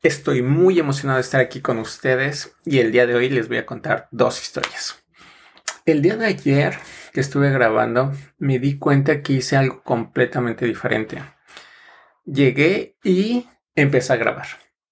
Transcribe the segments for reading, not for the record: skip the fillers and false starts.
Estoy muy emocionado de estar aquí con ustedes y el día de hoy les voy a contar dos historias. El día de ayer que estuve grabando me di cuenta que hice algo completamente diferente. Llegué y empecé a grabar.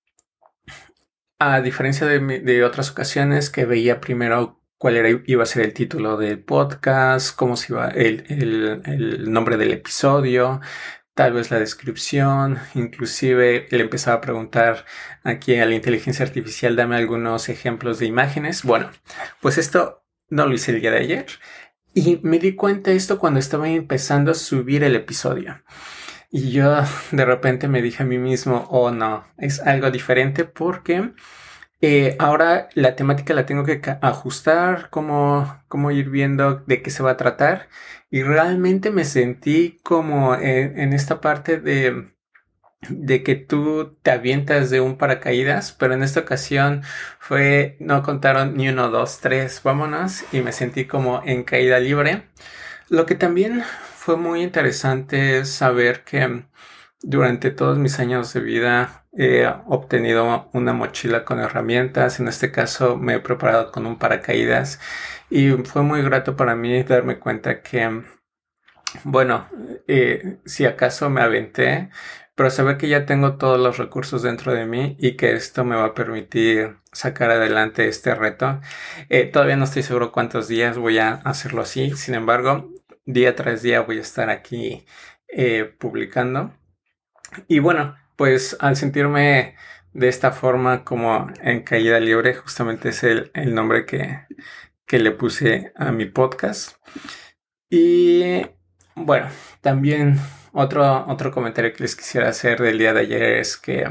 A diferencia de otras ocasiones que veía primero cuál iba a ser el título del podcast, cómo se iba el nombre del episodio, tal vez la descripción, inclusive le empezaba a preguntar aquí a la inteligencia artificial, dame algunos ejemplos de imágenes. Bueno, pues esto no lo hice el día de ayer y me di cuenta de esto cuando estaba empezando a subir el episodio. Y yo de repente me dije a mí mismo, oh no, es algo diferente porque ahora la temática la tengo que ajustar, cómo ir viendo de qué se va a tratar. Y realmente me sentí como en esta parte de que tú te avientas de un paracaídas, pero en esta ocasión no contaron ni uno, dos, tres, vámonos, y me sentí como en caída libre. Lo que también fue muy interesante es saber que durante todos mis años de vida he obtenido una mochila con herramientas. En este caso me he preparado con un paracaídas y fue muy grato para mí darme cuenta que, bueno, si acaso me aventé, pero saber que ya tengo todos los recursos dentro de mí y que esto me va a permitir sacar adelante este reto. Todavía no estoy seguro cuántos días voy a hacerlo así. Sin embargo, día tras día voy a estar aquí publicando. Y bueno, pues al sentirme de esta forma como en caída libre, justamente es el nombre que le puse a mi podcast. Y bueno, también otro comentario que les quisiera hacer del día de ayer es que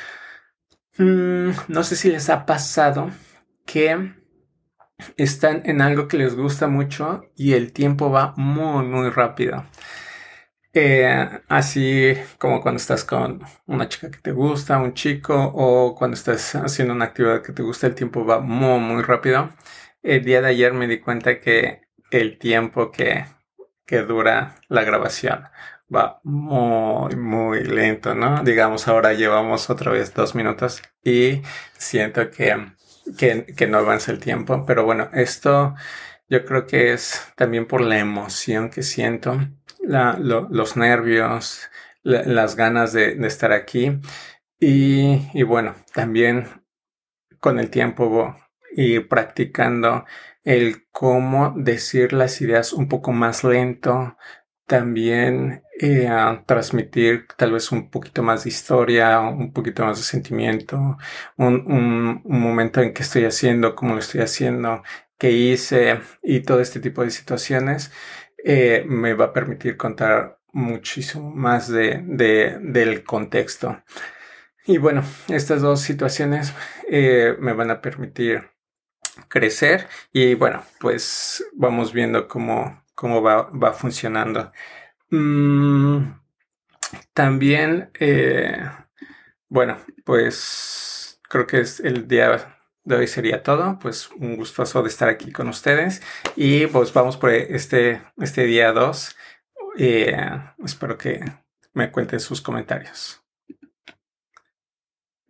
no sé si les ha pasado que están en algo que les gusta mucho y el tiempo va muy, muy rápido. Así como cuando estás con una chica que te gusta, un chico, o cuando estás haciendo una actividad que te gusta, el tiempo va muy, muy rápido. El día de ayer me di cuenta que el tiempo que dura la grabación va muy, muy lento, ¿no? Digamos, ahora llevamos otra vez 2 minutos y siento que no avanza el tiempo, pero bueno, esto yo creo que es también por la emoción que siento, los nervios, las ganas de estar aquí y bueno, también con el tiempo ir practicando el cómo decir las ideas un poco más lento, también a transmitir tal vez un poquito más de historia, un poquito más de sentimiento, un momento en que estoy haciendo, cómo lo estoy haciendo, qué hice y todo este tipo de situaciones me va a permitir contar muchísimo más del contexto. Y bueno, estas dos situaciones me van a permitir crecer y bueno, pues vamos viendo cómo va funcionando. También, bueno, pues creo que el día de hoy sería todo. Pues un gustoso de estar aquí con ustedes y pues vamos por este día 2. Espero que me cuenten sus comentarios.